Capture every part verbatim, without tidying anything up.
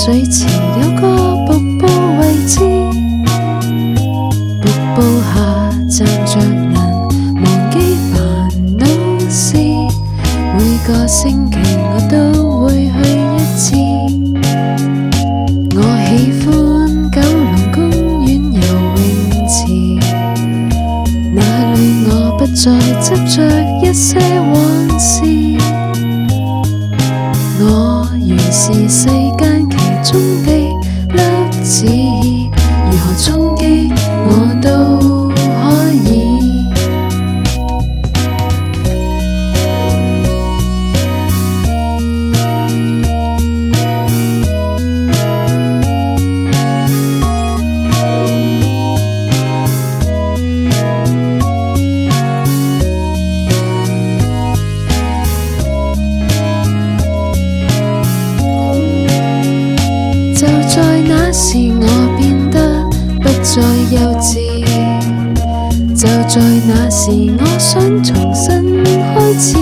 水池有個瀑布位置，瀑布下站着能忘記煩惱事，每個星期我都會去一次。我喜歡九龍公園游泳池，那裏我不再執着一些往事，我原是世間其中的粒子，如何衝擊我都可以。就在那時我變得不再幼稚，就在那時我想重新開始。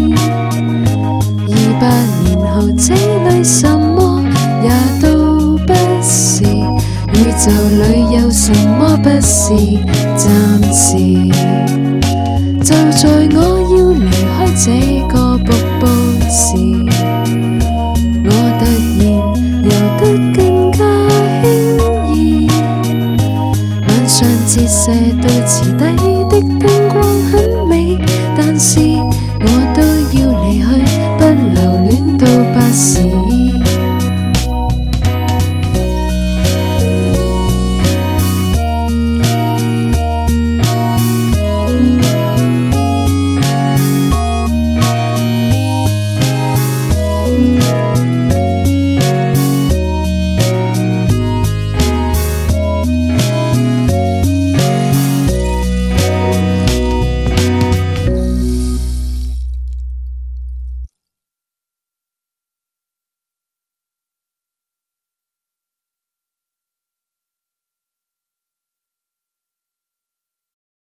二百年後這裏什麼也都不是，宇宙裏有什麼不是暫時。就在我要離開這個瀑布時，我突然游得更加輕易，晚上折射到池底的燈光很美，但是我都要離去，不留戀到八時。